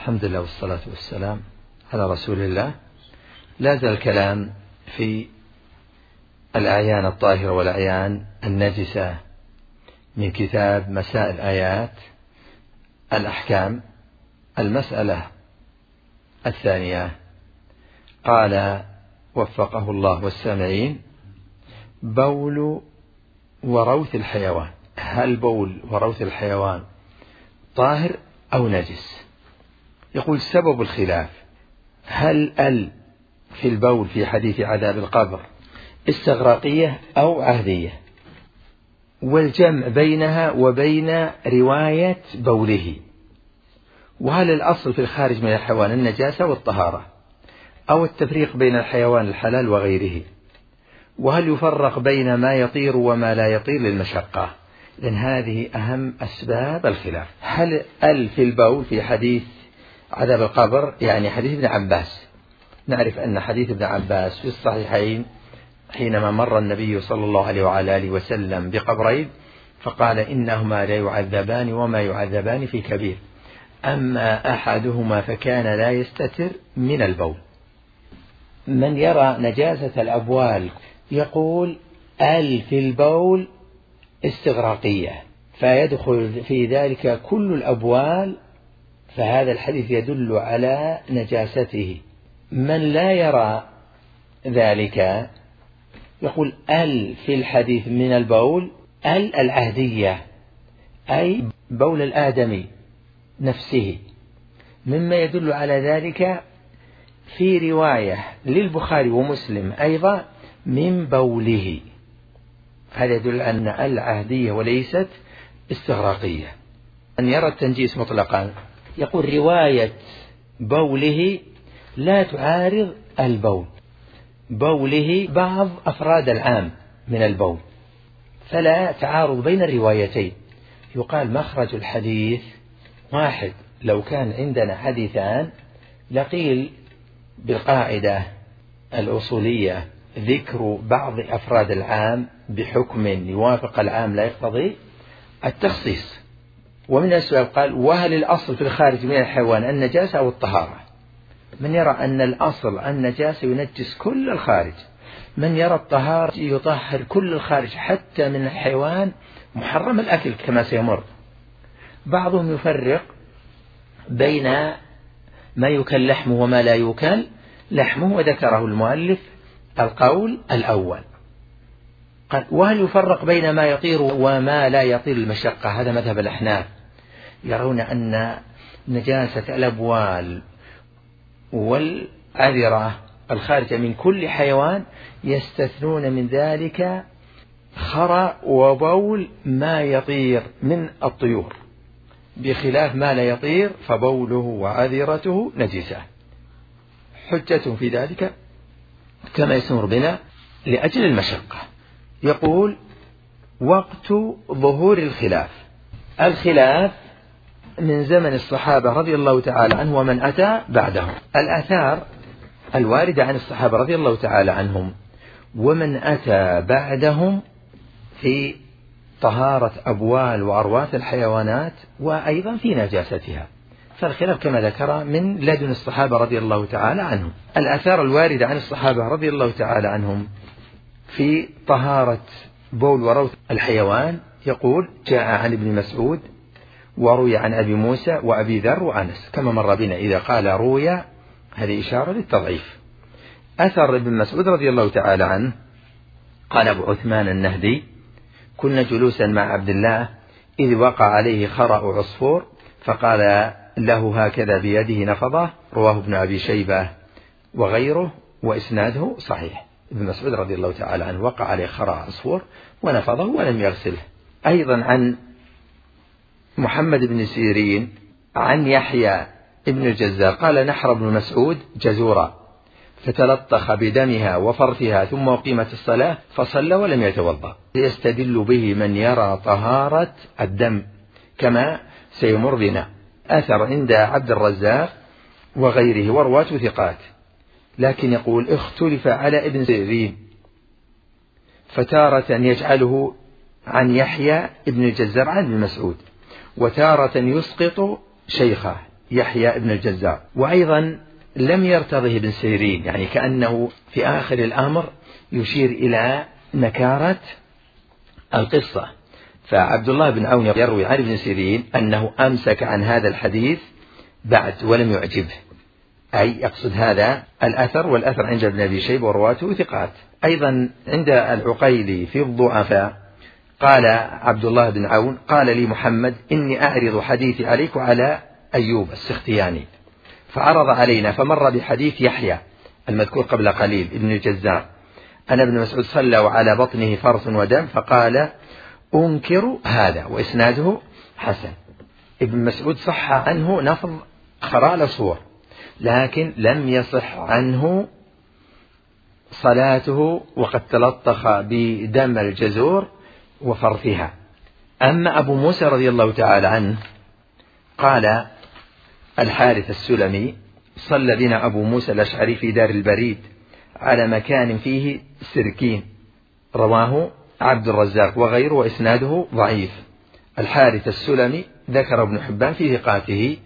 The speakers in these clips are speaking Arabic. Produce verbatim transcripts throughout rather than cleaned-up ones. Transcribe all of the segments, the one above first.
الحمد لله والصلاة والسلام على رسول الله. لا زال الكلام في الأعيان الطاهرة والأعيان النجسة من كتاب مسائل آيات الأحكام. المسألة الثانية قال وفقه الله والسامعين: بول وروث الحيوان. هل بول وروث الحيوان طاهر أو نجس؟ يقول: سبب الخلاف هل ال في البول في حديث عذاب القبر استغراقية أو عهدية، والجمع بينها وبين رواية بوله. وهل الأصل في الخارج من الحيوان النجاسة والطهارة، أو التفريق بين الحيوان الحلال وغيره؟ وهل يفرق بين ما يطير وما لا يطير للمشقة؟ لأن هذه أهم أسباب الخلاف. هل ال في البول في حديث عذاب القبر يعني حديث ابن عباس؟ نعرف أن حديث ابن عباس في الصحيحين حينما مر النبي صلى الله عليه وعلى آله وسلم بقبرين فقال: إنهما لا يعذبان وما يعذبان في كبير، أما أحدهما فكان لا يستتر من البول. من يرى نجاسة الأبوال يقول ال في البول استغراقية فيدخل في ذلك كل الأبوال، فهذا الحديث يدل على نجاسته. من لا يرى ذلك يقول ال في الحديث من البول ال العهدية، أي بول الآدمي نفسه، مما يدل على ذلك في رواية للبخاري ومسلم أيضا من بوله. هذا يدل أن العهدية وليست استغراقية. أن يرى التنجيس مطلقا يقول رواية بوله لا تعارض البول، بوله بعض أفراد العام من البول، فلا تعارض بين الروايتين. يقال مخرج الحديث واحد. لو كان عندنا حديثان لقيل بالقاعدة الأصولية ذكر بعض أفراد العام بحكم يوافق العام لا يقتضي التخصيص. ومن السؤال قال: وهل الأصل في الخارج من الحيوان النجاسة أو الطهارة؟ من يرى أن الأصل النجاسة ينجس كل الخارج، من يرى الطهارة يطهر كل الخارج حتى من الحيوان محرم الأكل كما سيمر. بعضهم يفرق بين ما يكل لحمه وما لا يكل لحمه، وذكره المؤلف القول الأول. قال: وهل يفرق بين ما يطير وما لا يطير المشقة؟ هذا مذهب الأحناف، يرون أن نجاسة الأبوال والعذرة الخارجة من كل حيوان يستثنون من ذلك خرى وبول ما يطير من الطيور، بخلاف ما لا يطير فبوله وعذرته نجسة. حجتهم في ذلك كما يسمر بنا لأجل المشقة. يقول: وقت ظهور الخلاف. الخلاف من زمن الصحابة رضي الله تعالى عنه ومن أتى بعدهم. الآثار الواردة عن الصحابة رضي الله تعالى عنهم ومن أتى بعدهم في طهارة أبوال وأرواث الحيوانات وأيضا في نجاستها، فالخلاف كما ذكر من لدن الصحابة رضي الله تعالى عنهم. الآثار الواردة عن الصحابة رضي الله تعالى عنهم في طهارة بول وروث الحيوان يقول: جاء عن ابن مسعود وروي عن أبي موسى وأبي ذر وأنس، كما مر بنا. إذا قال روي هذه إشارة للتضعيف. أثر ابن مسعود رضي الله تعالى عنه قال أبو عثمان النهدي: كنا جلوسا مع عبد الله إذ وقع عليه خرأ عصفور فقال له هكذا بيده نفضه. رواه ابن أبي شيبة وغيره وإسناده صحيح. ابن مسعود رضي الله تعالى عنه وقع عليه خرأ عصفور ونفضه ولم يغسله. أيضا عن محمد بن سيرين عن يحيى ابن الجزار قال: نحر ابن مسعود جزورا فتلطخ بدمها وفرثها ثم أقيمت الصلاة فصلى ولم يتوضأ. يستدل به من يرى طهارة الدم كما سيمر بنا. أثر عند عبد الرزاق وغيره ورواة ثقات، لكن يقول: اختلف على ابن سيرين، فتارة يجعله عن يحيى ابن الجزار عن ابن مسعود، وتارة يسقط شيخه يحيى بن الجزار. وأيضا لم يرتضه ابن سيرين، يعني كأنه في آخر الأمر يشير إلى نكارة القصة. فعبد الله بن عون يروي عن ابن سيرين أنه أمسك عن هذا الحديث بعد ولم يعجبه، أي يقصد هذا الأثر، والأثر عند ابن أبي شيبة ورواته ثقات. أيضا عند العقيلي في الضعفاء قال عبد الله بن عون: قال لي محمد إني أعرض حديثي عليك على أيوب السختياني، فعرض علينا فمر بحديث يحيى المذكور قبل قليل ابن الجزار أن ابن مسعود صلى وعلى بطنه فرث ودم، فقال: أنكر هذا، وإسناده حسن. ابن مسعود صح عنه نفض خرال صور، لكن لم يصح عنه صلاته وقد تلطخ بدم الجزور وفرثها. أما أبو موسى رضي الله تعالى عنه قال الحارث السلمي: صلى بنا أبو موسى الأشعري في دار البريد على مكان فيه سركين، رواه عبد الرزاق وغيره وإسناده ضعيف. الحارث السلمي ذكر ابن حبان في ثقاته،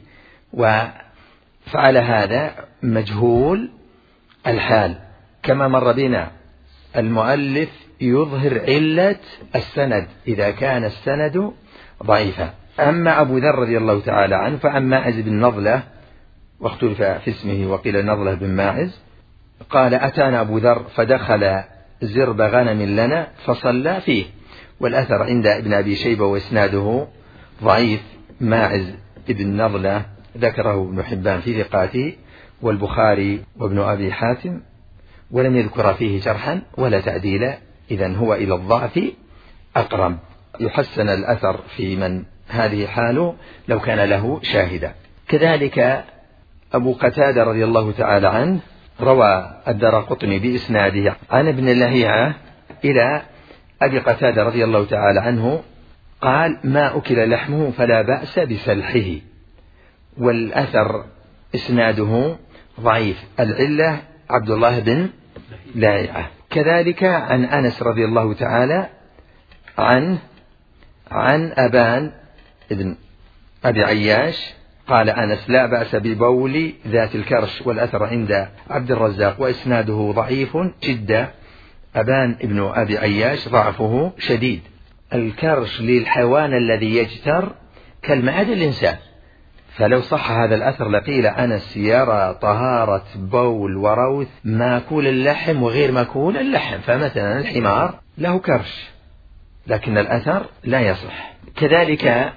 وفعل هذا مجهول الحال، كما مر بنا المؤلف يظهر علة السند إذا كان السند ضعيفا. أما أبو ذر رضي الله تعالى عنه فعن ماعز بن نضلة، واختلف في اسمه وقيل نضلة بن ماعز، قال: أتانا أبو ذر فدخل زرب غنم لنا فصلى فيه. والأثر عند ابن أبي شيبة وإسناده ضعيف. ماعز بن نضلة ذكره ابن حبان في ثقاته والبخاري وابن أبي حاتم، ولم يذكر فيه جرحا ولا تعديلا، إذن هو إلى الضعف أقرب. يحسن الأثر في من هذه حاله لو كان له شاهدا. كذلك أبو قتادة رضي الله تعالى عنه روى الدارقطني بإسناده عن ابن لهيعة إلى أبي قتادة رضي الله تعالى عنه قال: ما أكل لحمه فلا بأس بسلحه. والأثر إسناده ضعيف، العلة عبد الله بن لهيعة. كذلك عن أنس رضي الله تعالى عنه عن أبان ابن أبي عياش قال أنس: لا بأس ببول ذات الكرش. والأثر عند عبد الرزاق وإسناده ضعيف جدا. أبان ابن أبي عياش ضعفه شديد. الكرش للحيوان الذي يجتر كالمعد الإنسان، فلو صح هذا الأثر لقيل أنس يرى طهارة بول وروث ماكول اللحم وغير ماكول اللحم، فمثلا الحمار له كرش، لكن الأثر لا يصح. كذلك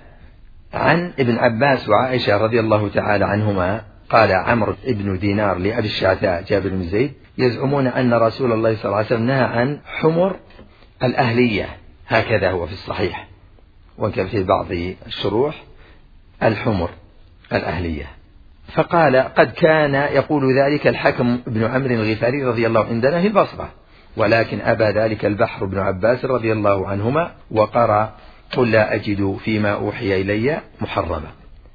عن ابن عباس وعائشة رضي الله تعالى عنهما قال عمرو بن دينار لأبي الشعثاء جابر بن زيد: يزعمون أن رسول الله صلى الله عليه وسلم نهى عن حمر الأهلية، هكذا هو في الصحيح، وكان في بعض الشروح الحمر الأهلية. فقال: قد كان يقول ذلك الحكم بن عمرو الغفاري رضي الله عندنا في البصرة، ولكن أبى ذلك البحر بن عباس رضي الله عنهما وقرأ: قل لا أجد فيما أوحي إلي محرما.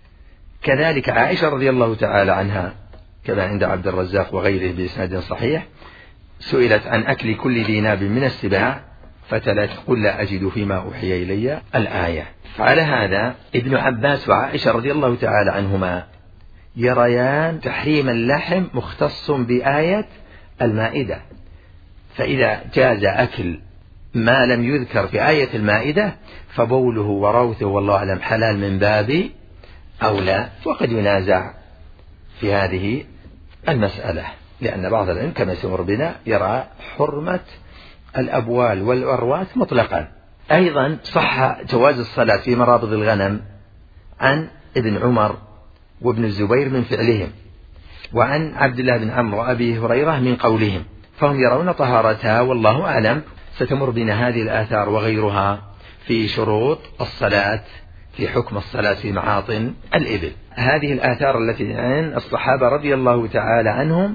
كذلك عائشة رضي الله تعالى عنها كما عند عبد الرزاق وغيره بإسناد صحيح سئلت عن أكل كل ذي ناب من السباع فتلت: قل لا أجد فيما أوحي إلي الآية. فعلى هذا ابن عباس وعائشة رضي الله تعالى عنهما يريان تحريم اللحم مختص بآية المائدة، فإذا جاز أكل ما لم يذكر في آية المائدة فبوله وروثه والله أعلم حلال من باب أولى. وقد ينازع في هذه المسألة، لأن بعض العلم كما سمر بنا يرى حرمة الأبوال والأرواث مطلقا. أيضا صح جواز الصلاة في مرابض الغنم عن ابن عمر وابن الزبير من فعلهم، وعن عبد الله بن عمرو وأبي هريرة من قولهم، فهم يرون طهارتها والله أعلم. ستمر بنا هذه الآثار وغيرها في شروط الصلاة في حكم الصلاة في معاطن الإبل. هذه الآثار التي عن الصحابة رضي الله تعالى عنهم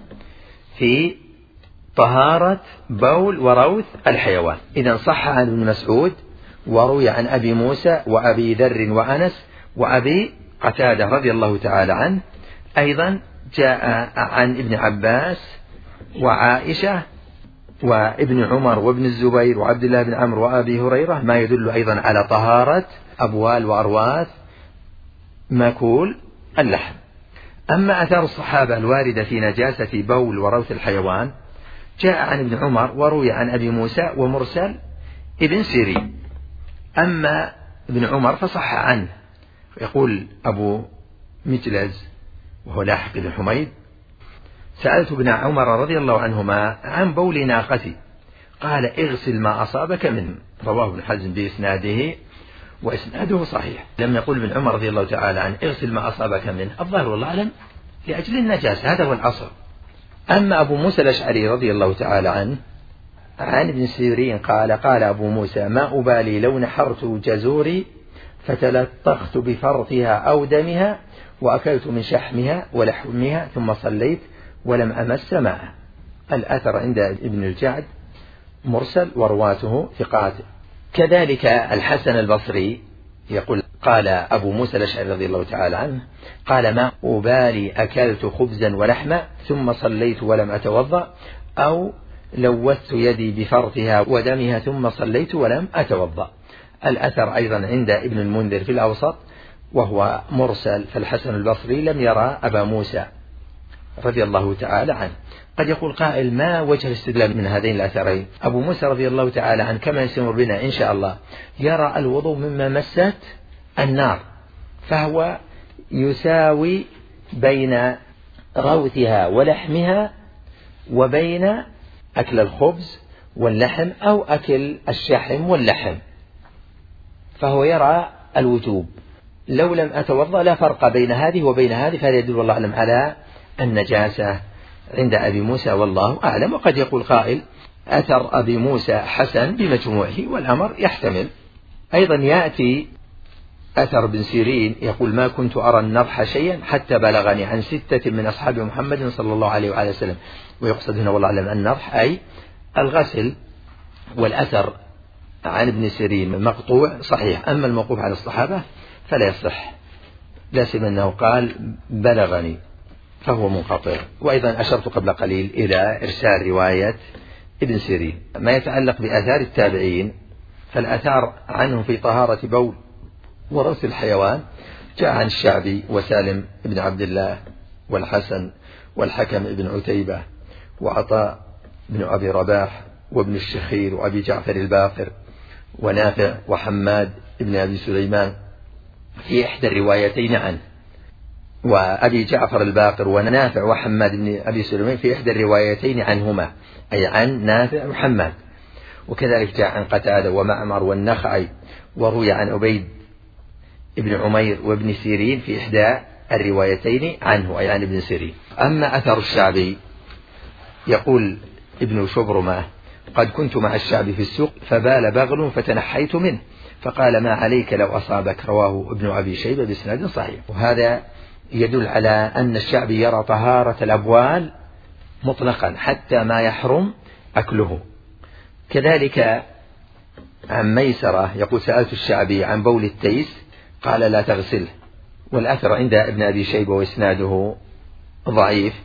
في طهارة بول وروث الحيوان. إذا صح عن ابن مسعود وروي عن أبي موسى وأبي ذر وأنس وأبي قتادة رضي الله تعالى عنه. أيضا جاء عن ابن عباس وعائشة وابن عمر وابن الزبير وعبد الله بن عمرو وأبي هريرة ما يدل أيضا على طهارة أبوال وأرواث ماكول اللحم. أما أثار الصحابة الواردة في نجاسة بول وروث الحيوان جاء عن ابن عمر وروي عن أبي موسى ومرسل ابن سيرين. أما ابن عمر فصح عنه، يقول أبو مجلز وهو لاحق بن حميد: سألت ابن عمر رضي الله عنهما عن بول ناقتي قال اغسل ما أصابك منه. رواه ابن حزم بإسناده وإسناده صحيح. لم يقول ابن عمر رضي الله تعالى عنه اغسل ما أصابك منه، الظاهر والله أعلم لأجل النجاسة، هذا هو الأصل. أما أبو موسى الأشعري رضي الله تعالى عنه عن ابن سيرين قال قال أبو موسى: ما أبالي لو نحرت جزوري فتلطخت بفرطها أو دمها وأكلت من شحمها ولحمها ثم صليت ولم أمس معه. الأثر عند ابن الجعد مرسل ورواته ثقات. كذلك الحسن البصري يقول قال أبو موسى الأشعري رضي الله تعالى عنه قال: ما أبالي أكلت خبزا ولحما ثم صليت ولم أتوضأ، أو لوثت يدي بفرطها ودمها ثم صليت ولم أتوضأ. الأثر أيضا عند ابن المنذر في الأوسط وهو مرسل، فالحسن البصري لم يرى أبا موسى رضي الله تعالى عنه. قد يقول قائل: ما وجه الاستدلال من هذين الأثرين؟ أبو موسى رضي الله تعالى عنه كما يسمر بنا إن شاء الله يرى الوضوء مما مست النار، فهو يساوي بين روثها ولحمها وبين أكل الخبز واللحم أو أكل الشحم واللحم، فهو يرى الوجوب. لو لم أتوضأ لا فرق بين هذه وبين هذه، فهذا يدل والله أعلم على النجاسة عند أبي موسى والله أعلم. وقد يقول قائل: أثر أبي موسى حسن بمجموعه، والأمر يحتمل. أيضا يأتي أثر بن سيرين يقول: ما كنت أرى النضح شيئا حتى بلغني عن ستة من أصحاب محمد صلى الله عليه وآله وسلم. ويقصد هنا والله أعلم النضح أي الغسل. والأثر عن ابن سيرين مقطوع صحيح، أما الموقوف على الصحابة فلا يصح، لا سيما أنه قال بلغني فهو منقطع. وأيضا أشرت قبل قليل إلى إرسال رواية ابن سيرين. ما يتعلق بآثار التابعين فالآثار عنهم في طهارة بول ورأس الحيوان جاء عن الشعبي وسالم بن عبد الله والحسن والحكم بن عتيبة وعطاء بن أبي رباح وابن الشخير وأبي جعفر الباقر ونافع وحماد بن أبي سليمان في إحدى الروايتين عنه، وأبي جعفر الباقر ونافع وحماد بن أبي سليمان في إحدى الروايتين عنهما، أي عن نافع وحماد. وكذلك جاء عن قتادة ومعمر والنخعي، وروي عن عبيد ابن عمير وابن سيرين في إحدى الروايتين عنه، أي عن ابن سيرين. أما أثر الشعبي يقول ابن شبرمة: قد كنت مع الشعبي في السوق فبال بغل فتنحيت منه فقال: ما عليك لو أصابك. رواه ابن أبي شيبة بإسناد صحيح. وهذا يدل على أن الشعبي يرى طهارة الأبوال مطلقا حتى ما يحرم أكله. كذلك عن ميسرة يقول: سألت الشعبي عن بول التيس قال: لا تغسله. والأثر عند ابن أبي شيبة وإسناده ضعيف.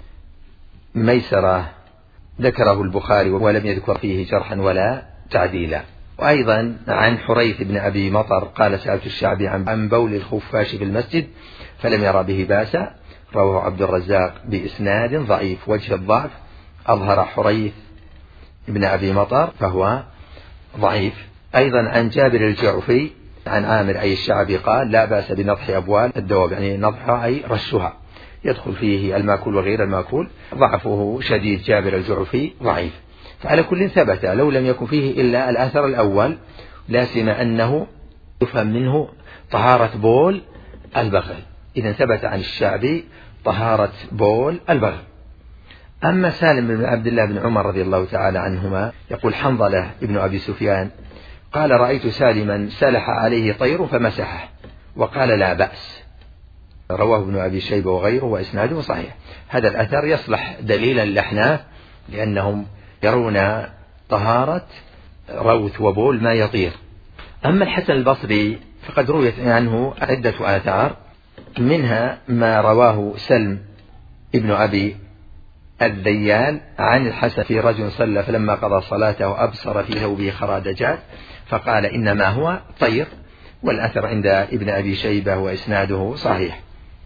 ميسرة ذكره البخاري ولم يذكر فيه جرحا ولا تعديلا. وأيضا عن حريث بن أبي مطر قال: سألت الشعبي عن بول الخفاش في المسجد فلم يرى به باسا. رواه عبد الرزاق بإسناد ضعيف. وجه الضعف أظهر حريث بن أبي مطر فهو ضعيف. أيضا عن جابر الجعفي عن عامر أي الشعبي قال: لا بأس بنضح أبوال الدواب، يعني نضحها أي رشها، يدخل فيه الماكول وغير الماكول. ضعفه شديد، جابر الجعفي ضعيف. فعلى كل ثبت لو لم يكن فيه إلا الأثر الأول، لا سيما أنه يفهم منه طهارة بول البغل، إذا ثبت عن الشعبي طهارة بول البغل. أما سالم بن عبد الله بن عمر رضي الله تعالى عنهما يقول: حنظلة ابن أبي سفيان قال: رأيت سالما سلح عليه طير فمسحه وقال: لا بأس. رواه ابن أبي شيبة وغيره وإسناده صحيح. هذا الأثر يصلح دليلا للأحناف لأنهم يرون طهارة روث وبول ما يطير. أما الحسن البصري فقد رويت عنه عدة آثار، منها ما رواه سلم ابن أبي الذيال عن الحسن في رجل صلى فلما قضى صلاته أبصر في ثوبه خرادجات فقال: إنما هو طير. والأثر عند ابن أبي شيبة وإسناده صحيح.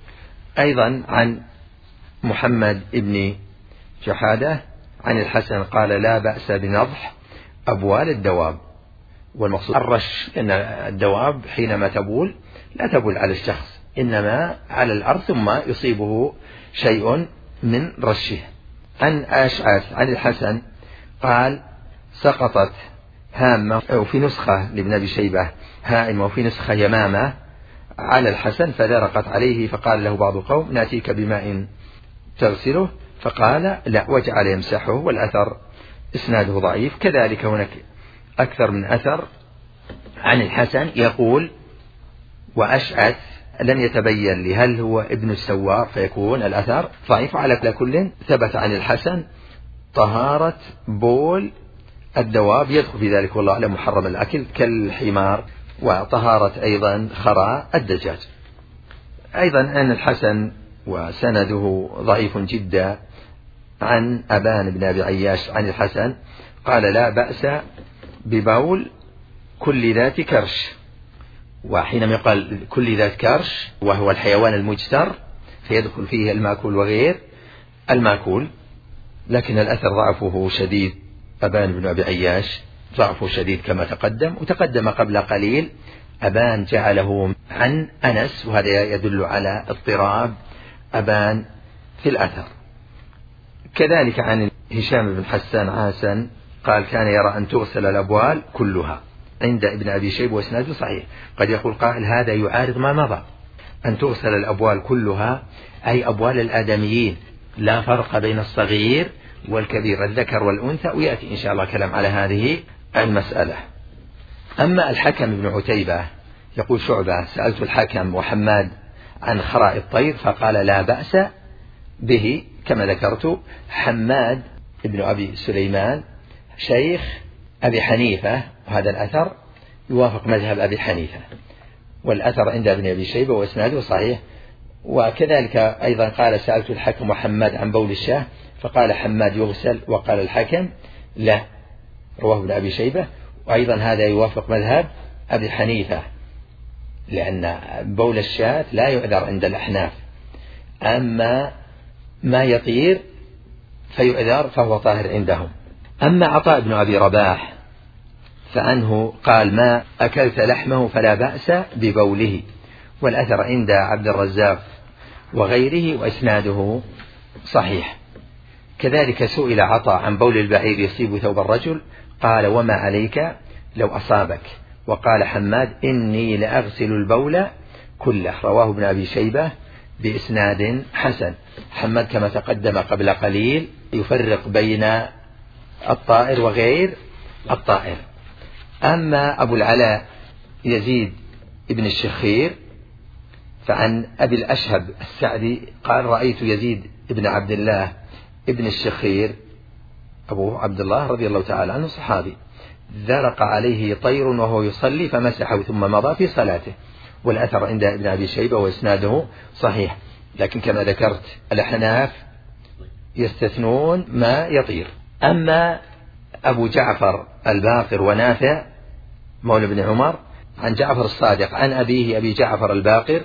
أيضا عن محمد بن جحادة عن الحسن قال لا بأس بنضح أبوال الدواب، والمقصود الرش، أن الدواب حينما تبول لا تبول على الشخص، إنما على الأرض ثم يصيبه شيء من رشه. عن أشعث عن الحسن قال سقطت هامة، وفي نسخة لابن أبي شيبة هائمة وفي نسخة يمامة على الحسن فدرقت عليه، فقال له بعض القوم نأتيك بماء تغسله، فقال لا، وجعل يمسحه، والأثر إسناده ضعيف. كذلك هناك أكثر من أثر عن الحسن يقول وأشعث لم يتبين لي هل هو ابن السوار فيكون الأثر ضعيف. على كل ثبت عن الحسن طهارة بول الدواب، يدخل في ذلك والله أعلم محرم الأكل كالحمار، وطهارة أيضا خراء الدجاج. أيضا أن الحسن وسنده ضعيف جدا عن أبان بن أبي عياش عن الحسن قال لا بأس ببول كل ذات كرش، وحينما يقال كل ذات كرش وهو الحيوان المجتر فيدخل فيه المأكول وغير المأكول، لكن الأثر ضعفه شديد. أبان بن أبي عياش ضعفه شديد كما تقدم، وتقدم قبل قليل أبان جعله عن أنس، وهذا يدل على اضطراب أبان في الأثر. كذلك عن هشام بن حسان عاسا قال كان يرى أن تغسل الأبوال كلها عند ابن أبي شيبة وإسناده صحيح. قد يقول قائل هذا يعارض ما مضى، أن تغسل الأبوال كلها أي أبوال الآدميين، لا فرق بين الصغير والكبير الذكر والأنثى، ويأتي إن شاء الله كلام على هذه المسألة. أما الحكم بن عتيبة يقول شعبة سألت الحكم وحماد عن خراء الطير فقال لا بأس به كما ذكرت. حماد بن أبي سليمان شيخ أبي حنيفة، وهذا الأثر يوافق مذهب أبي حنيفة، والأثر عند ابن أبي شيبة وإسناده صحيح. وكذلك أيضا قال سألت الحكم وحماد عن بول الشاه فقال حماد يغسل، وقال الحكم لا، رواه ابن أبي شيبة. وأيضا هذا يوافق مذهب أبي حنيفة، لأن بول الشاة لا يؤذر عند الأحناف، أما ما يطير فيؤذر فهو طاهر عندهم. أما عطاء بن أبي رباح فعنه قال ما أكلت لحمه فلا بأس ببوله، والأثر عند عبد الرزاق وغيره وإسناده صحيح. كذلك سئل عطاء عن بول البعير يصيب ثوب الرجل قال وما عليك لو أصابك، وقال حماد إني لأغسل البول كله، رواه ابن أبي شيبة بإسناد حسن. حماد كما تقدم قبل قليل يفرق بين الطائر وغير الطائر. أما أبو العلاء يزيد ابن الشخير فعن أبي الأشهب السعدي قال رأيت يزيد ابن عبد الله ابن الشخير أبو عبد الله رضي الله تعالى عنه صحابي، ذرق عليه طير وهو يصلي فمسحه ثم مضى في صلاته، والأثر عند ابن أبي شيبة وإسناده صحيح. لكن كما ذكرت الأحناف يستثنون ما يطير. أما أبو جعفر الباقر ونافع مولى بن عمر عن جعفر الصادق عن أبيه أبي جعفر الباقر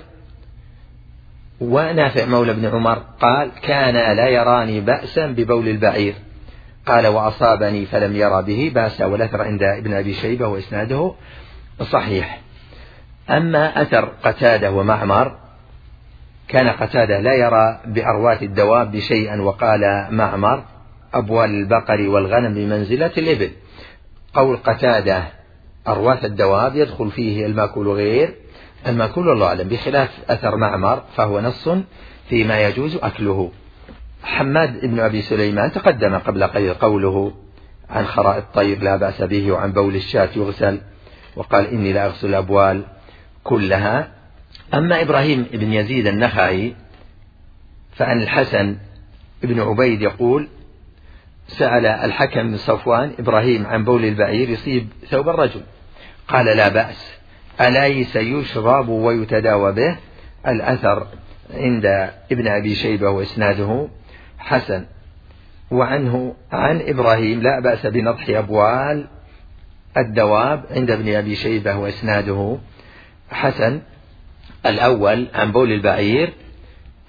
ونافع مولى بن عمر قال كان لا يراني بأسا ببول البعير، قال وأصابني فلم يرى به بأسا، والأثر عند ابن أبي شيبة وإسناده صحيح. أما أثر قتادة ومعمر كان قتادة لا يرى بأرواث الدواب شيئا، وقال معمر أبوال البقر والغنم بمنزلة الإبل. قول قتادة أرواث الدواب يدخل فيه المأكول غير المأكول والله أعلم، بخلاف أثر معمر فهو نص فيما يجوز أكله. حماد بن أبي سليمان تقدم قبل قليل قوله عن خراء الطير لا بأس به، وعن بول الشاة يغسل، وقال إني لا أغسل الأبوال كلها. أما إبراهيم بن يزيد النخعي فعن الحسن بن عبيد يقول سأل الحكم بن صفوان إبراهيم عن بول البعير يصيب ثوب الرجل، قال لا بأس أليس يشرب ويتداوى به. الأثر عند ابن أبي شيبة وإسناده حسن. وعنه عن إبراهيم لا بأس بنضح أبوال الدواب عند ابن أبي شيبة وإسناده حسن. الأول عن بول البعير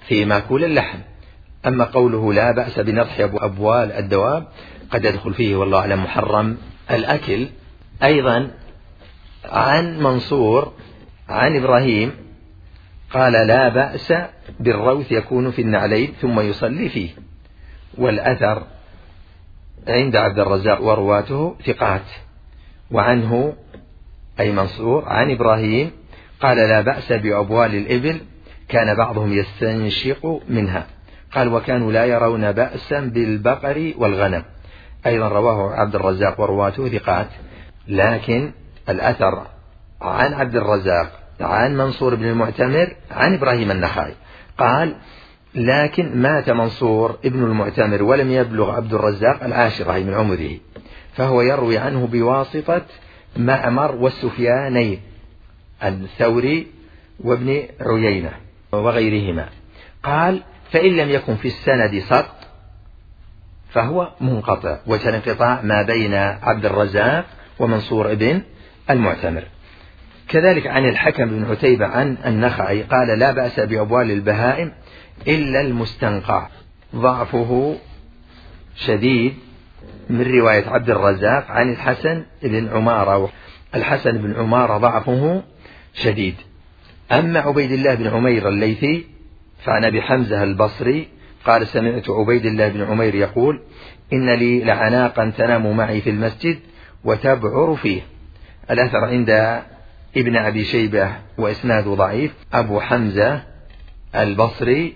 في مأكول اللحم. أما قوله لا بأس بنضح أبوال الدواب قد يدخل فيه والله أعلم محرم الأكل. أيضا عن منصور عن إبراهيم قال لا بأس بالروث يكون في النعلين ثم يصلي فيه. والأثر عند عبد الرزاق ورواته ثقات. وعنه أي منصور عن إبراهيم قال لا بأس بأبوال الإبل كان بعضهم يستنشق منها. قال وكانوا لا يرون بأسا بالبقر والغنم. أيضا رواه عبد الرزاق ورواته ثقات. لكن الأثر عن عبد الرزاق عن منصور بن المعتمر عن إبراهيم النخعي قال لكن مات منصور ابن المعتمر ولم يبلغ عبد الرزاق العاشرة من عمره، فهو يروي عنه بواسطة معمر والسفيانين الثوري وابن عيينة وغيرهما. قال فإن لم يكن في السند سقط فهو منقطع، وجه الانقطاع ما بين عبد الرزاق ومنصور ابن المعتمر. كذلك عن الحكم بن عتيبة عن النخعي قال لا بأس بأبوال البهائم إلا المستنقع، ضعفه شديد من رواية عبد الرزاق عن الحسن بن عمارة. الحسن بن عمارة ضعفه شديد. أما عبيد الله بن عمير الليثي فعن أبي حمزة البصري قال سمعت عبيد الله بن عمير يقول إن لي لعناقا تنام معي في المسجد وتبعر فيه. الأثر عند ابن أبي شيبة وإسناده ضعيف. أبو حمزة البصري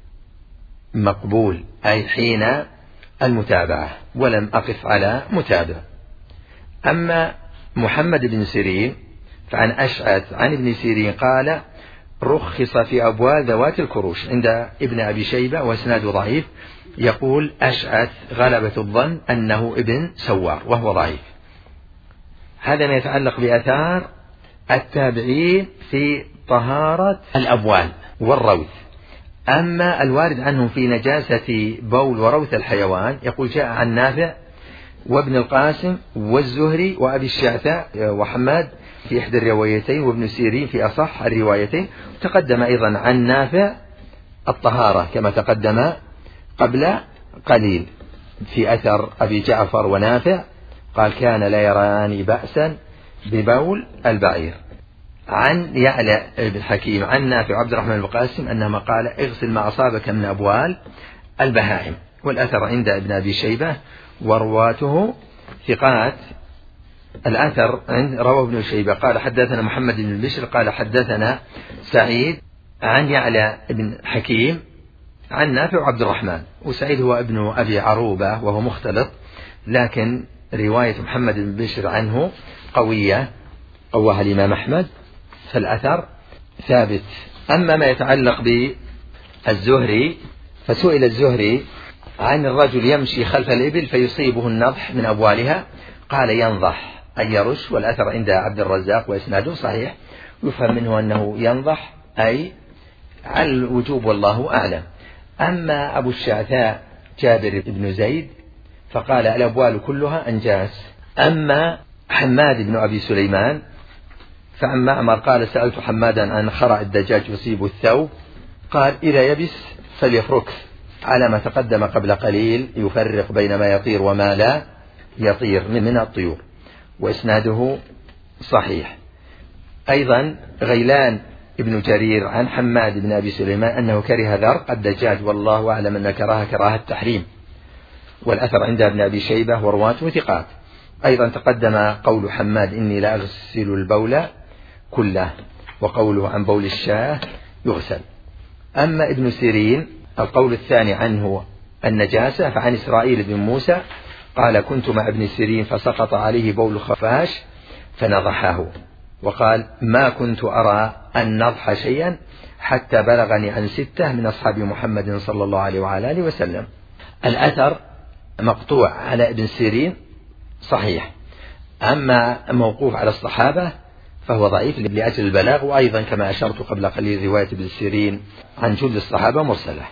مقبول أي حين المتابعة، ولم أقف على متابع. أما محمد بن سيرين فعن أشعث عن ابن سيرين قال رخص في أبوال ذوات الكروش عند ابن أبي شيبة وإسناده ضعيف. يقول أشعث غلبة الظن أنه ابن سوار وهو ضعيف. هذا ما يتعلق بآثار التابعين في طهارة الأبوال والروث. أما الوارد عنهم في نجاسة بول وروث الحيوان يقول جاء عن نافع وابن القاسم والزهري وأبي الشعثاء وحماد في إحدى الروايتين وابن سيرين في أصح الروايتين. تقدم أيضا عن نافع الطهارة كما تقدم قبل قليل في أثر أبي جعفر ونافع قال كان لا يراني بأسا ببول البعير. عن يعلى بن حكيم عن نافع عبد الرحمن بن القاسم أنما قال اغسل ما أصابك من أبوال البهائم. والأثر عند ابن أبي شيبة ورواته ثقات. الأثر عند رواه ابن شيبة قال حدثنا محمد بن بشر قال حدثنا سعيد عن يعلى بن حكيم عن نافع وعبد الرحمن. وسعيد هو ابن أبي عروبة وهو مختلط، لكن رواية محمد بن بشر عنه قوية قواها الإمام أحمد، فالأثر ثابت. أما ما يتعلق بالزهري فسئل الزهري عن الرجل يمشي خلف الإبل فيصيبه النضح من أبوالها قال ينضح أي يرش. والأثر عند عبد الرزاق وإسناده صحيح، يفهم منه أنه ينضح أي على الوجوب والله أعلم. أما أبو الشعثاء جابر بن زيد فقال الأبوال كلها أنجاس. أما حماد بن أبي سليمان فعن معمر قال سألت حمادا عن خرع الدجاج يصيب الثوب قال إذا يبس فليفركه، على ما تقدم قبل قليل يفرق بين ما يطير وما لا يطير من الطيور، وإسناده صحيح. أيضا غيلان ابن جرير عن حماد بن أبي سليمان أنه كره ذرق الدجاج، والله أعلم أن كراهة كراهة التحريم. والأثر عند ابن أبي شيبة ورواته ثقات. أيضا تقدم قول حماد إني لا أغسل البول كله، وقوله عن بول الشاة يغسل. أما ابن سيرين القول الثاني عنه النجاسة فعن إسرائيل بن موسى قال كنت مع ابن سيرين فسقط عليه بول خفاش فنضحه، وقال ما كنت أرى أن نضح شيئا حتى بلغني عن ستة من أصحاب محمد صلى الله عليه وعلى آله وسلم. الأثر مقطوع على ابن سيرين صحيح، أما موقوف على الصحابة فهو ضعيف لأجل البلاغ، وأيضا كما أشرت قبل قليل رواية ابن سيرين عن جل الصحابة مرسلة.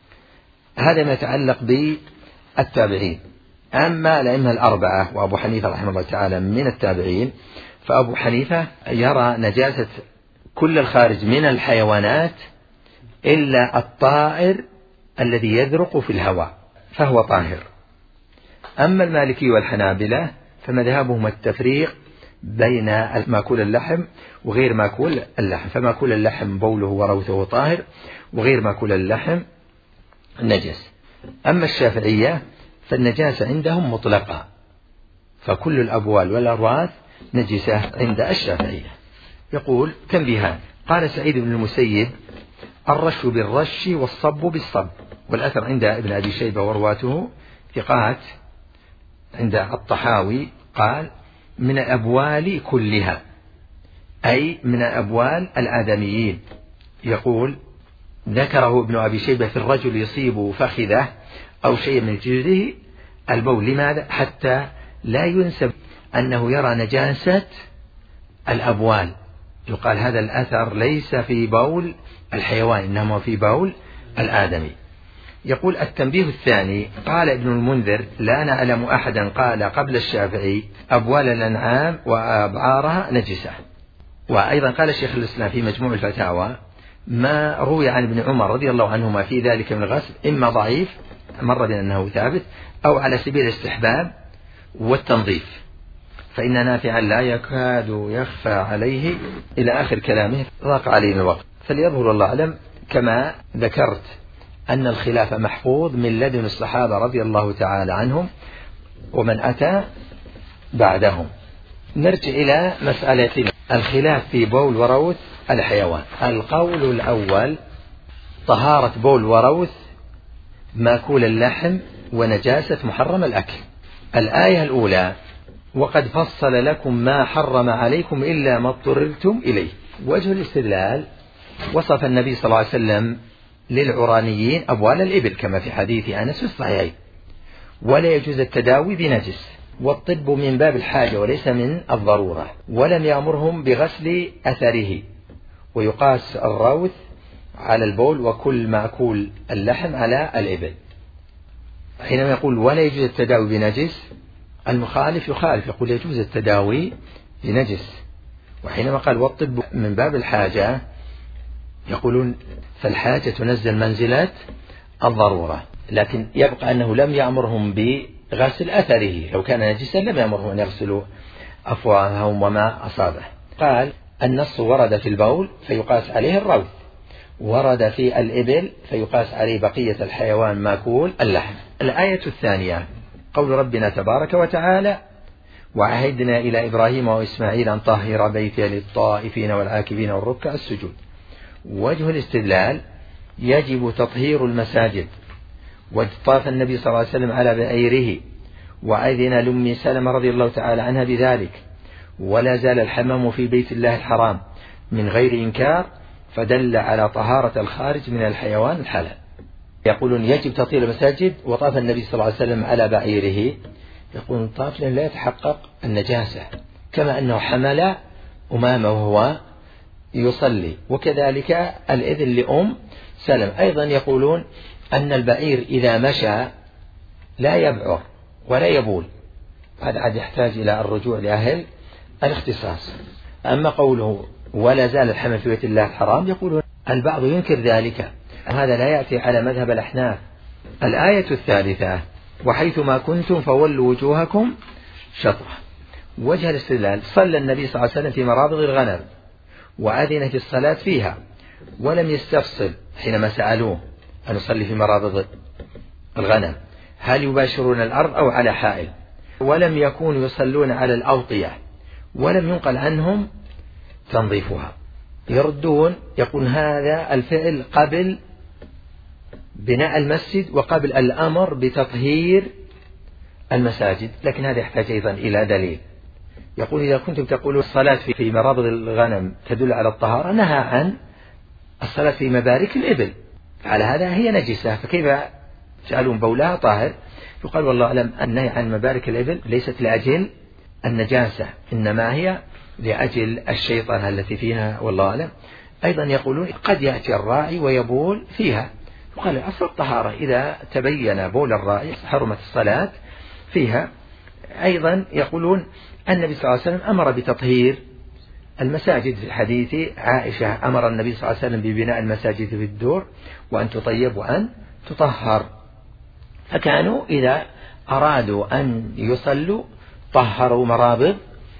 هذا ما يتعلق بالتابعين. أما الأئمة الأربعة وأبو حنيفة رحمه الله تعالى من التابعين، فأبو حنيفة يرى نجاسة كل الخارج من الحيوانات إلا الطائر الذي يذرق في الهواء فهو طاهر. أما المالكي والحنابلة فمذهبهم التفريق بين ماكول اللحم وغير ماكول اللحم، فماكول اللحم بوله وروثه طاهر، وغير ماكول اللحم نجس. أما الشافعية فالنجاسة عندهم مطلقة، فكل الأبوال والأرواث نجسة عند الشافعية. يقول تنبيهان: قال سعيد بن المسيب: الرش بالرش والصب بالصب. والأثر عند ابن أبي شيبة ورواته ثقات. عند الطحاوي قال: من الأبوال كلها، أي من الأبوال الآدميين. يقول ذكره ابن أبي شيبة في الرجل يصيب فخذه أو شيء من جلده البول. لماذا؟ حتى لا ينسب أنه يرى نجاسة الأبوال، يقال هذا الأثر ليس في بول الحيوان إنما في بول الآدمي. يقول التنبيه الثاني: قال ابن المنذر: لا نعلم أحدا قال قبل الشافعي أبوال الأنعام وأبعارها نجسة. وأيضا قال شيخ الإسلام في مجموع الفتاوى: ما روي عن ابن عمر رضي الله عنهما في ذلك من الغسل إما ضعيف مر بنا أنه ثابت، أو على سبيل الاستحباب والتنظيف، فإن نافعا لا يكاد يخفى عليه إلى آخر كلامه. ضاق علينا الوقت، فليظهر الله أعلم كما ذكرت أن الخلاف محفوظ من لدن الصحابة رضي الله تعالى عنهم ومن أتى بعدهم. نرجع إلى مسألة الخلاف في بول وروث الحيوان. القول الأول: طهارة بول وروث ماكول اللحم ونجاسة محرم الأكل. الآية الأولى: وقد فصل لكم ما حرم عليكم إلا ما اضطررتم إليه. وجه الاستدلال: وصف النبي صلى الله عليه وسلم للعرانيين أبوال الإبل كما في حديث أنس في الصحيحين، ولا يجوز التداوي بنجس، والطب من باب الحاجة وليس من الضرورة، ولم يأمرهم بغسل أثره، ويقاس الروث على البول وكل مأكول اللحم على الإبل. حينما يقول ولا يجوز التداوي بنجس، المخالف يخالف يقول يجوز التداوي بنجس. وحينما قال والطب من باب الحاجة يقولون فالحاجة تنزل منزلة الضرورة، لكن يبقى أنه لم يأمرهم بغسل أثره، لو كان نجسا لم يأمرهم أن يغسلوا أفواههم وما أصابه. قال النص ورد في البول فيقاس عليه الروث، ورد في الإبل فيقاس عليه بقية الحيوان ماكول اللحم. الآية الثانية: قول ربنا تبارك وتعالى: وعهدنا إلى إبراهيم وإسماعيل أن طهر بيتي للطائفين والعاكفين والركع السجود. وجه الاستدلال: يجب تطهير المساجد، واجطاف النبي صلى الله عليه وسلم على بعيره، وأذن لأم سلمة رضي الله تعالى عنها بذلك، ولا زال الحمام في بيت الله الحرام من غير إنكار، فدل على طهارة الخارج من الحيوان الحلال. يقولون يجب تطهير المساجد، وطاف النبي صلى الله عليه وسلم على بعيره. يقولون طاف لأن لا يتحقق النجاسة، كما أنه حمل أمامه وهو يصلي، وكذلك الإذن لأم سلم. أيضا يقولون أن البعير إذا مشى لا يبعر ولا يبول، هذا عاد يحتاج إلى الرجوع لأهل الاختصاص. أما قوله ولا زال الحمل في بيت الله الحرام، يقولون البعض ينكر ذلك، هذا لا يأتي على مذهب الأحناف. الآية الثالثة: وحيثما كنتم فولوا وجوهكم شطرة. وجه الاستدلال: صلى النبي صلى الله عليه وسلم في مرابض الغنم، وأذن في الصلاة فيها، ولم يستفصل حينما سألوه أن يصلي في مرابض الغنم هل يباشرون الأرض أو على حائل، ولم يكونوا يصلون على الأوطية، ولم ينقل عنهم تنظيفها. يردون يقول هذا الفعل قبل بناء المسجد وقبل الأمر بتطهير المساجد، لكن هذا يحتاج أيضا إلى دليل. يقول إذا كنتم تقولون الصلاة في مرابض الغنم تدل على الطهارة، نهى عن الصلاة في مبارك الإبل، على هذا هي نجسة، فكيف تجعلون بولها طاهر؟ يقال والله أعلم النهي عن مبارك الإبل ليست لأجل النجاسة، إنما هي لأجل الشيطان التي فيها، والله أعلم. أيضا يقولون قد يأتي الراعي ويبول فيها، يقال أصل الطهارة إذا تبين بول الراعي حرمت الصلاة فيها. أيضا يقولون النبي صلى الله عليه وسلم أمر بتطهير المساجد في حديث عائشة أمر النبي صلى الله عليه وسلم ببناء المساجد في الدور وأن تطيب وأن تطهر، فكانوا إذا أرادوا أن يصلوا طهروا مرابض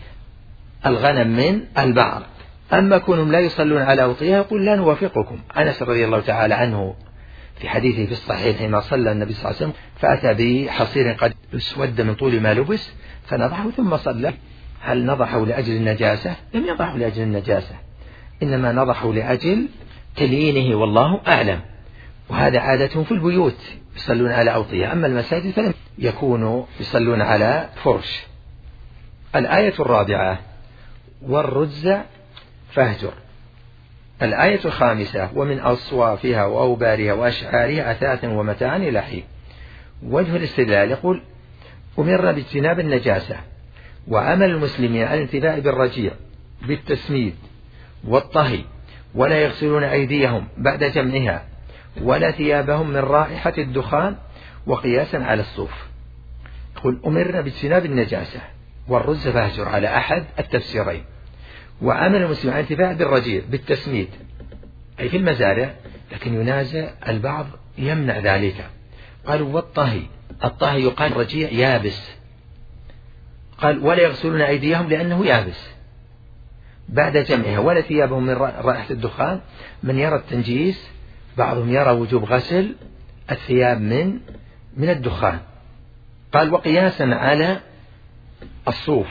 الغنم من البعر. أما كونهم لا يصلون على أوطية يقول لا نوافقكم. أنس رضي الله تعالى عنه في حديثه في الصحيح حينما صلى النبي صلى الله عليه وسلم فأتى بحصير قد اسود من طول ما لبس فنضحه ثم صلى. هل نضحه لأجل النجاسة؟ لم يضحه لأجل النجاسة، إنما نضحه لأجل تليينه والله أعلم، وهذا عادتهم في البيوت يصلون على أوطية. أما المساجد فلم يكونوا يصلون على فرش. الآية الرابعة والرجز فاهجر. الآية الخامسة ومن أصوافها وأوبارها وأشعارها أثاثا ومتاعا إلى حين. وجه الاستدلال يقول أمرنا باجتناب النجاسة، وعمل المسلمين على الانتفاع بالرجيع بالتسميد والطهي، ولا يغسلون أيديهم بعد جمعها ولا ثيابهم من رائحة الدخان، وقياسا على الصوف. يقول أمرنا باجتناب النجاسة والرجز فاهجر على أحد التفسيرين، وعمل المسلمين على الانتفاع بالرجيع بالتسميد أي في المزارع، لكن ينازع البعض يمنع ذلك. قالوا والطهي، الطهي يقال رجيع يابس، قال ولا يغسلون أيديهم لأنه يابس بعد جمعها ولا ثيابهم من رائحة الدخان. من يرى التنجيس بعضهم يرى وجوب غسل الثياب من من الدخان. قال وقياسا على الصوف،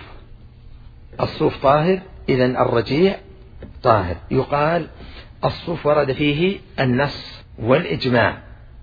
الصوف طاهر إذن الرجيع طاهر. يقال الصوف ورد فيه النص والإجماع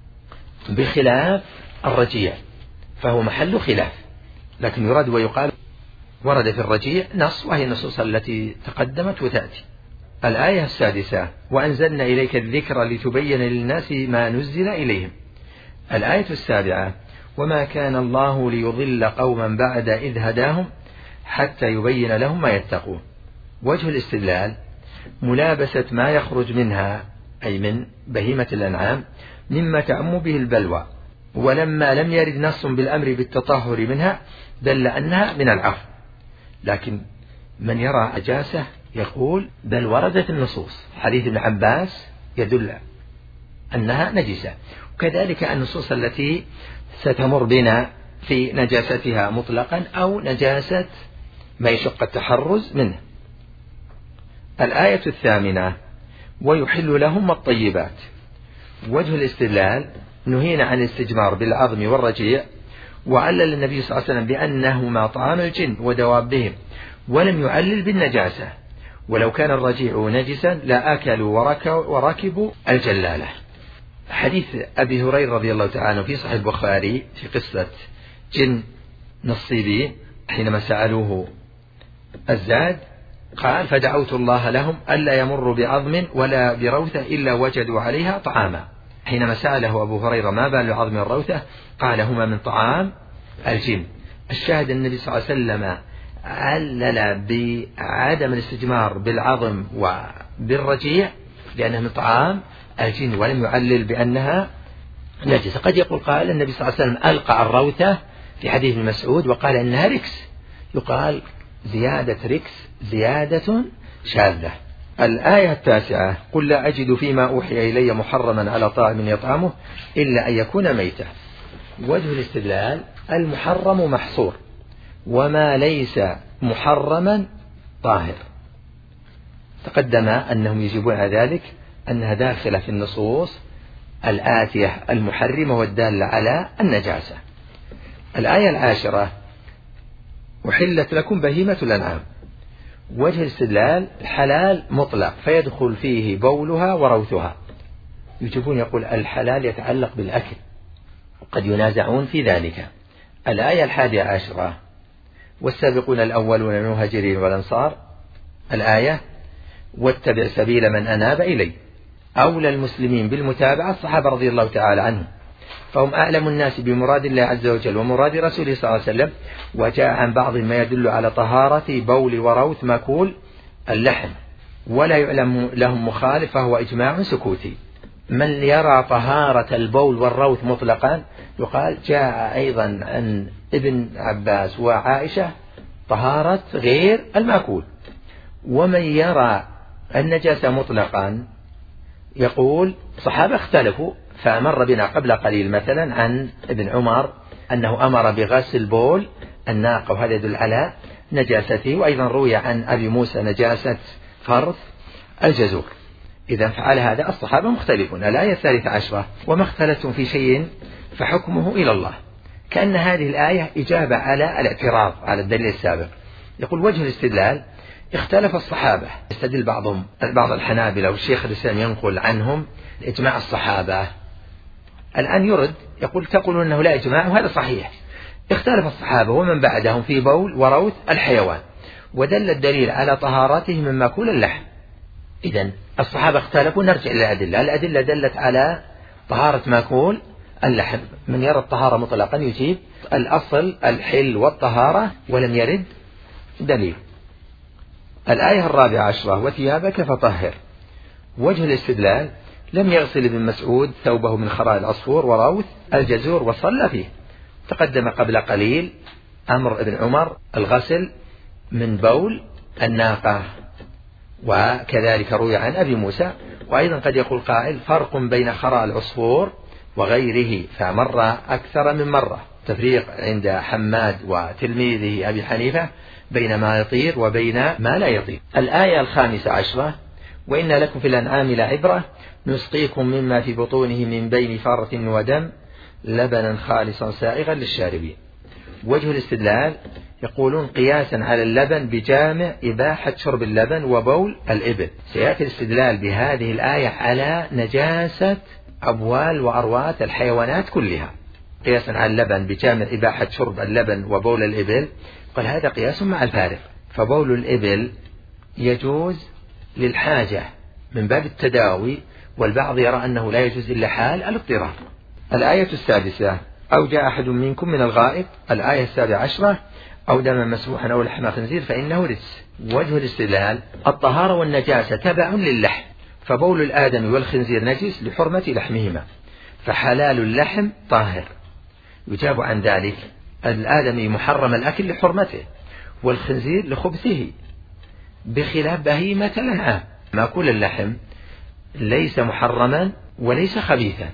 بخلاف الرجيع فهو محل خلاف، لكن يراد ويقال ورد في الرجيع نص، وهي النصوص التي تقدمت وتأتي. الآية السادسة وأنزلنا إليك الذكر لتبين للناس ما نزل إليهم. الآية السابعة وما كان الله ليضل قوما بعد إذ هداهم حتى يبين لهم ما يتقون. وجه الاستدلال ملابسة ما يخرج منها أي من بهيمة الأنعام مما تعم به البلوى، ولما لم يرد نص بالأمر بالتطهر منها دل أنها من العفو، لكن من يرى نجاسة يقول بل وردت النصوص، حديث ابن عباس يدل أنها نجسة، وكذلك النصوص التي ستمر بنا في نجاستها مطلقا أو نجاسة ما يشق التحرز منه. الآية الثامنة ويحل لهم الطيبات. وجه الاستدلال نهينا عن الاستجمار بالعظم والرجيع، وعلل النبي صلى الله عليه وسلم بأنهما طعام الجن ودوابهم، ولم يعلل بالنجاسة، ولو كان الرجيع نجسا لا أكلوا وركبوا الجلالة. حديث أبي هريرة رضي الله تعالى في صحيح البخاري في قصة جن نصيبين حينما سألوه الزاد قال فدعوت الله لهم ألا يمروا بعظم ولا بروثة إلا وجدوا عليها طعاما. حينما سأله أبو هريرة ما بال العظم والروثة قال هما من طعام الجن. الشاهد النبي صلى الله عليه وسلم علل بعدم الاستجمار بالعظم وبالرجيع لأنها من طعام الجن، ولم يعلل بأنها نجسة. قد يقول قال النبي صلى الله عليه وسلم ألقى الروثة في حديث مسعود وقال إنها ركس، يقال زيادة ركس زيادة شاذة. الآية التاسعة قل لا أجد فيما أوحي إلي محرما على طاعم يطعمه إلا أن يكون ميتا. وجه الاستدلال المحرم محصور، وما ليس محرما طاهر. تقدم أنهم يجيبون على ذلك أنها داخلة في النصوص الآتية المحرمة والدالة على النجاسة. الآية العاشرة أحلت لكم بهيمة الأنعام. وجه الاستدلال الحلال مطلق فيدخل فيه بولها وروثها. يجيبون يقول الحلال يتعلق بالأكل، وقد ينازعون في ذلك. الآية الحادية عشرة والسابقون الأولون من المهاجرين والأنصار. الآية واتبع سبيل من أناب إلي. أولى المسلمين بالمتابعة الصحابة رضي الله تعالى عنهم، فهم أعلم الناس بمراد الله عز وجل ومراد رسوله صلى الله عليه وسلم. وجاء عن بعض ما يدل على طهارة بول وروث مأكول اللحم، ولا يعلم لهم مخالف فهو إجماع سكوتي. من يرى طهارة البول والروث مطلقا يقال جاء أيضا عن ابن عباس وعائشة طهارة غير المأكول، ومن يرى النجاسة مطلقا يقول الصحابة اختلفوا، فمر بنا قبل قليل مثلا عن ابن عمر أنه أمر بغسل بول الناقة وهذا يدل على نجاسته، وأيضا روي عن أبي موسى نجاسة فرث الجزور. إذا فعل هذا الصحابة مختلفون. الآية الثالثة عشرة وما اختلفتم في شيء فحكمه إلى الله، كأن هذه الآية إجابة على الاعتراض على الدليل السابق. يقول وجه الاستدلال اختلف الصحابة، يستدل بعضهم بعض الحنابلة والشيخ الإسلام ينقل عنهم إجماع الصحابة، الآن يرد يقول تقولون أنه لا إجماع، وهذا صحيح. اختلف الصحابة ومن بعدهم في بول وروث الحيوان، ودل الدليل على طهارته من مأكول اللحم. إذن الصحابة اختلفوا، نرجع إلى الأدلة. الأدلة دلت على طهارة مأكول اللحم. من يرى الطهارة مطلقا يجيب الأصل الحل والطهارة، ولم يرد دليل. الآية الرابعة عشرة وثيابك فطهر. وجه الاستدلال لم يغسل ابن مسعود ثوبه من خراء العصفور وروث الجزور وصلى فيه. تقدم قبل قليل أمر ابن عمر الغسل من بول الناقة، وكذلك روي عن أبي موسى. وأيضا قد يقول قائل فرق بين خراء العصفور وغيره، فمر أكثر من مرة، تفريق عند حماد وتلميذه أبي حنيفة بين ما يطير وبين ما لا يطير. الآية الخامسة عشرة وإن لكم في الأنعام لعبرة نسقيكم مما في بطونه من بين فرث ودم لبنا خالصا سائغا للشاربين. وجه الاستدلال يقولون قياسا على اللبن بجامع إباحة شرب اللبن وبول الإبل. سيأتي الاستدلال بهذه الآية على نجاسة أبوال وأرواث الحيوانات كلها، قياسا على اللبن بجامع إباحة شرب اللبن وبول الإبل. قال هذا قياس مع الفارق، فبول الإبل يجوز للحاجة من باب التداوي، والبعض يرى أنه لا يجوز إلا حال الاضطرار. الآية السادسة أو جاء أحد منكم من الغائط. الآية السابعة عشرة أو دما مسفوحا أو لحم خنزير فإنه رجس. وجه الاستدلال الطهارة والنجاسة تبع للحم، فبول الآدم والخنزير نجس لحرمة لحمهما، فحلال اللحم طاهر. يجاب عن ذلك الآدمي محرم الأكل لحرمته، والخنزير لخبثه، بخلاف بهيمة الأنعام. مأكول اللحم ليس محرما وليس خبيثا.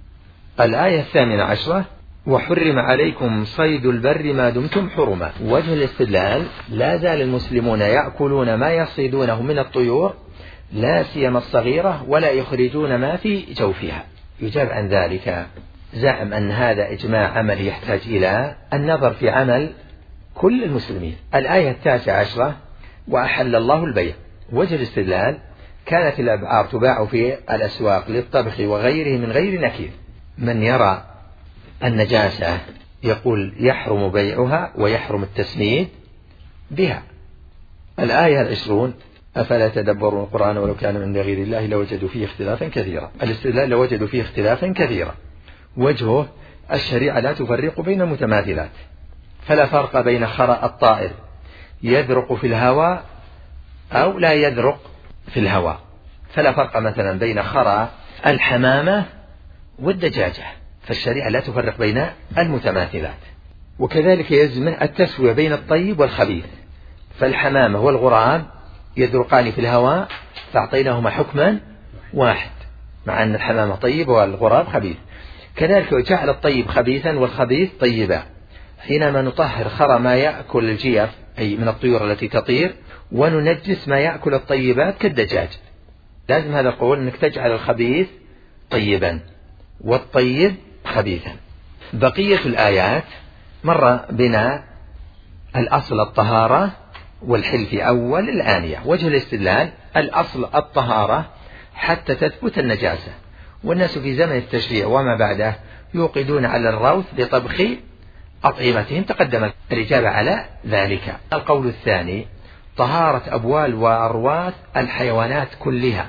الآية الثامنة عشرة وحرم عليكم صيد البر ما دمتم حرما. وجه الاستدلال لا زال المسلمون يأكلون ما يصيدونه من الطيور، لا سيما الصغيرة، ولا يخرجون ما في جوفها. يجاب عن ذلك زعم أن هذا إجماع عمل يحتاج إلى النظر في عمل كل المسلمين. الآية التاسعة عشرة وأحل الله البيع. وجه الاستدلال كانت الأبعار تباع في الأسواق للطبخ وغيره من غير نكير. من يرى النجاسة يقول يحرم بيعها ويحرم التسميد بها. الآية العشرون أفلا تدبرون القرآن ولو كان من غير الله لوجدوا فيه اختلافا كثيرا. الاستدلال لوجدوا فيه اختلافا كثيرا. وجهه الشريعة لا تفرق بين المتماثلات، فلا فرق بين خرأ الطائر يذرق في الهواء أو لا يذرق في الهواء، فلا فرق مثلا بين خرأ الحمامة والدجاجة، فالشريعة لا تفرق بين المتماثلات. وكذلك يلزم التسوية بين الطيب والخبيث، فالحمامة والغراب يذرقان في الهواء فأعطيناهما حكما واحد، مع أن الحمامة طيب والغراب خبيث. كذلك جعل الطيب خبيثا والخبيث طيبا، حينما نطهر خرى ما يأكل الجيف أي من الطيور التي تطير، وننجس ما يأكل الطيبات كالدجاج. لازم هذا القول أنك تجعل الخبيث طيبا والطيب خبيثا. بقية الآيات مر بنا الأصل الطهارة والحل في أول الآنية. وجه الاستدلال الأصل الطهارة حتى تثبت النجاسة، والناس في زمن التشريع وما بعده يوقدون على الروث لطبخ أطعمتهم، تقدم الإجابة على ذلك. القول الثاني طهارة أبوال وأرواث الحيوانات كلها،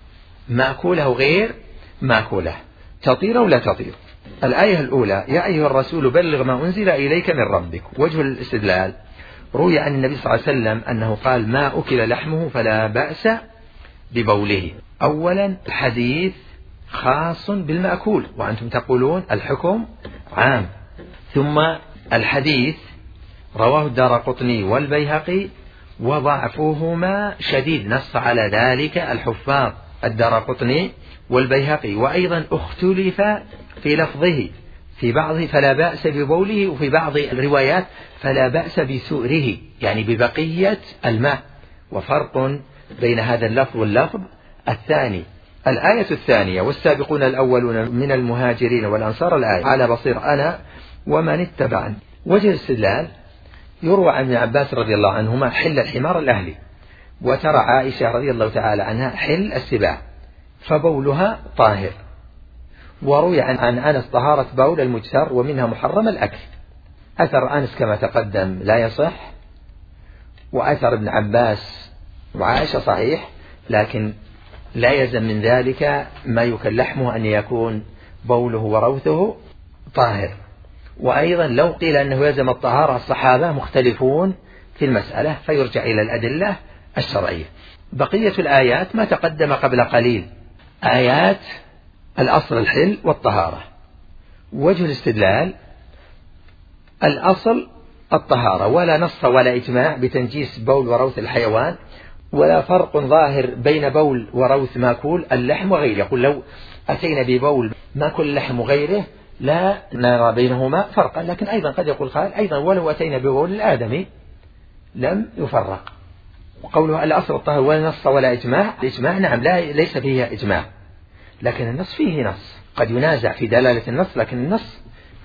مأكولة وغير مأكولة، تطير أو لا تطير. الآية الأولى يا أيها الرسول بلغ ما أنزل إليك من ربك. وجه الاستدلال روي عن النبي صلى الله عليه وسلم أنه قال ما أكل لحمه فلا بأس ببوله. أولا حديث خاص بالمأكول، وأنتم تقولون الحكم عام. ثم الحديث رواه الدارقطني والبيهقي وضعفهما شديد، نص على ذلك الحفاظ الدارقطني والبيهقي، وأيضا اختلف في لفظه، في بعضه فلا بأس ببوله، وفي بعض الروايات فلا بأس بسؤره، يعني ببقية الماء، وفرق بين هذا اللفظ واللفظ الثاني. الآية الثانية: والسابقون الأولون من المهاجرين والأنصار، الآية على بصير أنا ومن اتبعني. وجه الاستدلال: يروى عن ابن عباس رضي الله عنهما حل الحمار الأهلي، وترى عائشة رضي الله تعالى عنها حل السباع، فبولها طاهر. وروي عن أنس طهارة بول المجسر، ومنها محرم الأكل. أثر أنس كما تقدم لا يصح، وأثر ابن عباس وعائشة صحيح، لكن لا يلزم من ذلك ما يكل لحمه أن يكون بوله وروثه طاهر. وأيضا لو قيل أنه يلزم الطهارة، الصحابة مختلفون في المسألة، فيرجع إلى الأدلة الشرعية. بقية الآيات ما تقدم قبل قليل، آيات الأصل الحل والطهارة. وجه الاستدلال: الأصل الطهارة، ولا نص ولا إجماع بتنجيس بول وروث الحيوان، ولا فرق ظاهر بين بول وروث ماكول اللحم وغيره. يقول لو أتينا ببول ماكول اللحم وغيره لا نرى بينهما فرقا، لكن أيضا قد يقول قائل أيضا ولو أتينا ببول الآدمي لم يفرق. وقوله الأصل الطهارة ولا نص ولا إجماع، الإجماع نعم لا ليس فيه إجماع، لكن النص فيه نص، قد ينازع في دلالة النص، لكن النص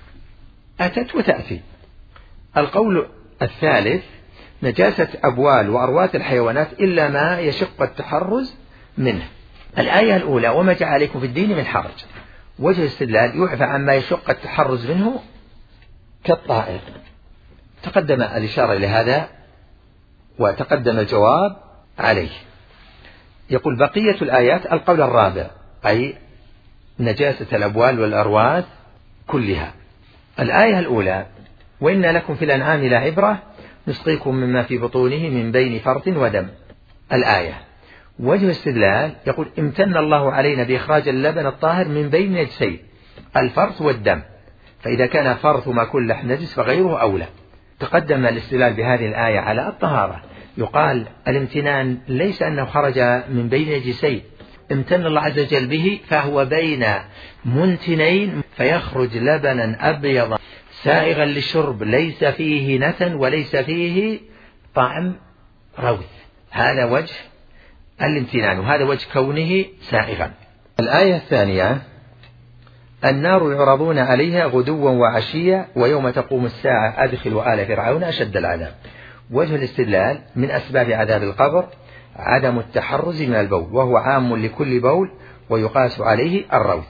أتت وتأتي. القول الثالث: نجاسة أبوال وأرواث الحيوانات إلا ما يشق التحرز منه. الآية الأولى: وما جعل عليكم في الدين من حرج. وجه الاستدلال: يعفى عما يشق التحرز منه كالطائر. تقدم الإشارة إلى هذا وتقدم الجواب عليه. يقول بقية الآيات: القول الرابع، أي نجاسة الأبوال والأرواث كلها. الآية الأولى: وإن لكم في الأنعام لعبرة نسقيكم مما في بطونه من بين فرث ودم. الآية. وجه الاستدلال: يقول امتن الله علينا بإخراج اللبن الطاهر من بين نجسين الفرث والدم، فإذا كان فرث ما كل لحم نجس فغيره أولى. تقدم الاستدلال بهذه الآية على الطهارة. يقال الامتنان ليس أنه خرج من بين نجسين، امتن الله عز وجل به فهو بين منتنين، فيخرج لبنا أبيضا سائغا للشرب ليس فيه نتن وليس فيه طعم روث. هذا وجه الامتنان، وهذا وجه كونه سائغا. الآية الثانية: النار يعرضون عليها غدوا وعشيا ويوم تقوم الساعة أدخلوا آل فرعون أشد العذاب. وجه الاستدلال: من أسباب عذاب القبر عدم التحرز من البول، وهو عام لكل بول، ويقاس عليه الروث،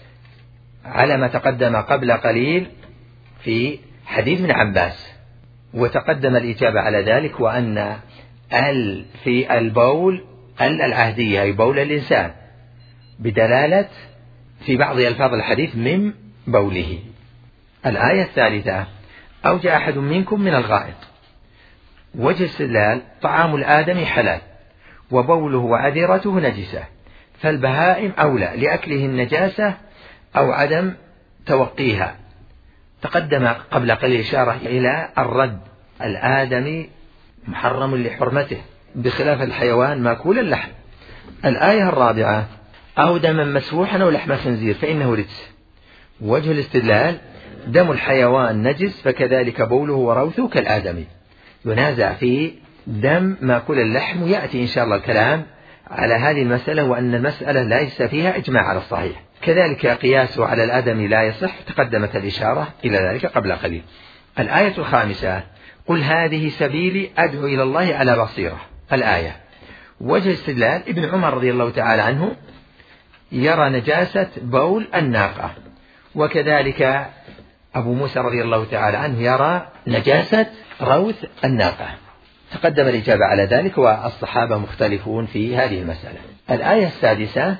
على ما تقدم قبل قليل في حديث ابن عباس. وتقدم الإجابة على ذلك، وأن ال في البول ال العهدية، أي بول الإنسان، بدلالة في بعض ألفاظ الحديث من بوله. الآية الثالثة: أو جاء أحد منكم من الغائط. وجه الاستدلال: طعام الآدم حلال، وبوله وعذرته نجسة، فالبهائم أولى لأكله النجاسة أو عدم توقيها. تقدم قبل قليل إشارة إلى الرد، الآدمي محرم لحرمته بخلاف الحيوان ماكول اللحم. الآية الرابعة: أو دما مسفوحا أو لحم خنزير فإنه رجس. وجه الاستدلال: دم الحيوان نجس، فكذلك بوله وروثه كالآدمي. ينازع في دم ماكول اللحم، ويأتي إن شاء الله الكلام على هذه المسألة، وأن المسألة ليس فيها إجماع على الصحيح. كذلك قياسه على الآدمي لا يصح، تقدمت الإشارة إلى ذلك قبل قليل. الآية الخامسة: قل هذه سبيلي أدعو إلى الله على بصيرة. الآية. وجه استدلال: ابن عمر رضي الله تعالى عنه يرى نجاسة بول الناقة، وكذلك أبو موسى رضي الله تعالى عنه يرى نجاسة روث الناقة. تقدم الإجابة على ذلك، والصحابة مختلفون في هذه المسألة. الآية السادسة: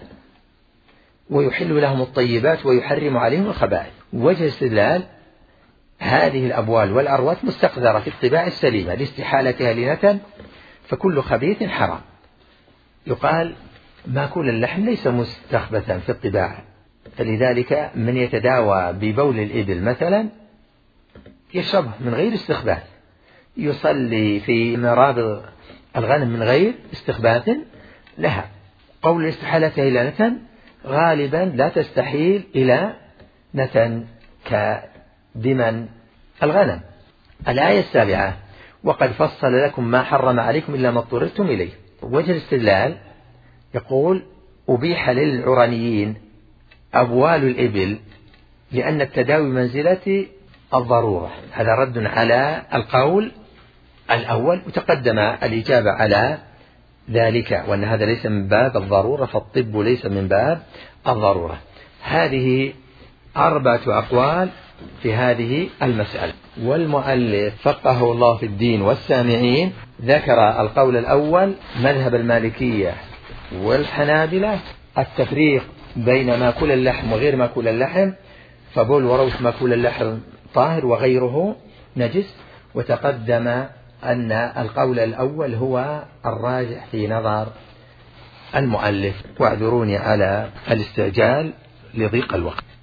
ويحل لهم الطيبات ويحرم عليهم الخبائث. وجه استدلال: هذه الأبوال والأرواث مستقذرة في الطباع السليمة لاستحالتها لنتن، فكل خبيث حرام. يقال ماكول اللحم ليس مستخبثا في الطباع، فلذلك من يتداوى ببول الإبل مثلا يشربه من غير استخباث، يصلي في مرابض الغنم من غير استخباث لها. قول استحالتها إلى نتن غالبا لا تستحيل إلى نتن كدمن الغنم. الآية السابعة: وقد فصل لكم ما حرم عليكم إلا ما اضطررتم إليه. وجه الاستدلال يقول: أبيح للعرانيين أبوال الإبل لأن التداوي منزلة الضرورة. هذا رد على القول الأول، وتقدم الإجابة على ذلك وأن هذا ليس من باب الضرورة، فالطب ليس من باب الضرورة. هذه أربعة أقوال في هذه المسألة. والمؤلف فقهه الله في الدين والسامعين ذكر القول الأول مذهب المالكية والحنابلة، التفريق بين ماكول اللحم وغير ماكول اللحم، فبول وروث ماكول اللحم طاهر وغيره نجس. وتقدم أن القول الأول هو الراجح في نظر المؤلف. واعذروني على الاستعجال لضيق الوقت.